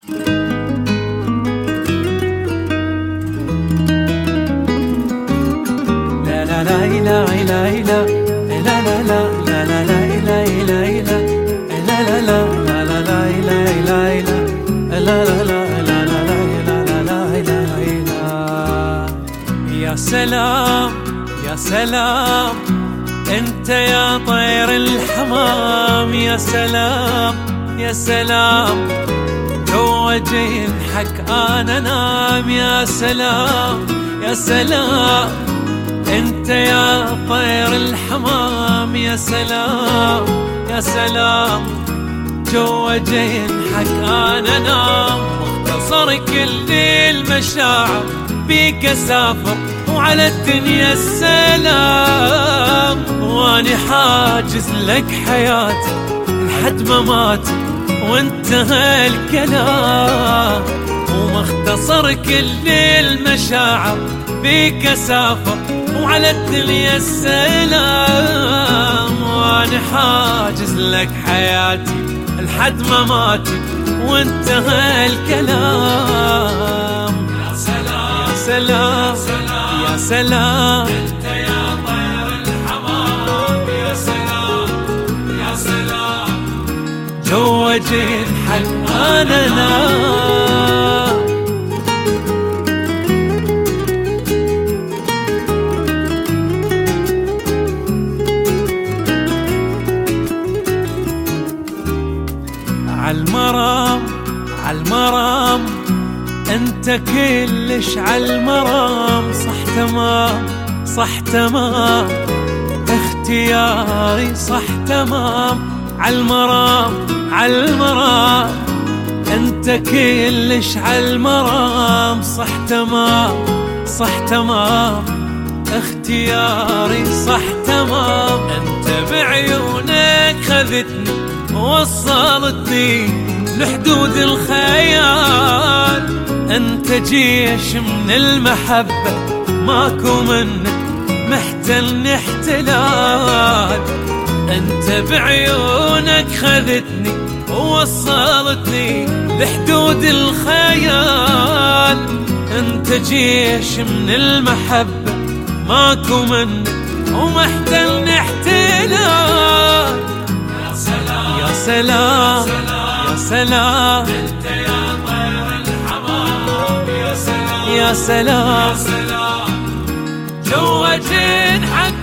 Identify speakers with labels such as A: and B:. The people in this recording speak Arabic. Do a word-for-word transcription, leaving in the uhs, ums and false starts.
A: لا لا لا لا لا لا لا لا لا لا لا لا لا لا لا لا يا سلام يا سلام انت يا طير الحمام، يا سلام يا سلام جوا جنحك انا نام، يا سلام يا سلام انت يا طير الحمام، يا سلام يا سلام جوا جنحك انا نام. واختصر كل المشاعر بيك اسافر وعلى الدنيا السلام، واني حاجز لك حياتي لحد مماتي وانتهى الكلام. ومختصر كل المشاعر بيك اسافر وعلى الدنيا السلام، واني حاجز لك حياتي لحد مماتي وانتهى الكلام. يا سلام يا سلام يا سلام انت يا طير الحمام، يا سلام يا سلام جوا جنحك انا نام. عالمرام عالمرام انت كلش عالمرام، صح تمام صح تمام اختياري صح تمام. عالمرام عالمرام انت كلش عالمرام، صح تمام صح تمام اختياري صح تمام. انت بعيونك خذتني ووصلتني لحدود الخيال، انت جيش من المحبة ماكو منك محتلني احتلال. انت بعيونك خذتني ووصلتني لحدود الخيال، انت جيش من المحبة ماكو منك ومحتلني احتلال. يا سلام يا سلام يا سلام انت يا طير الحمام، يا سلام يا سلام جوا جنحك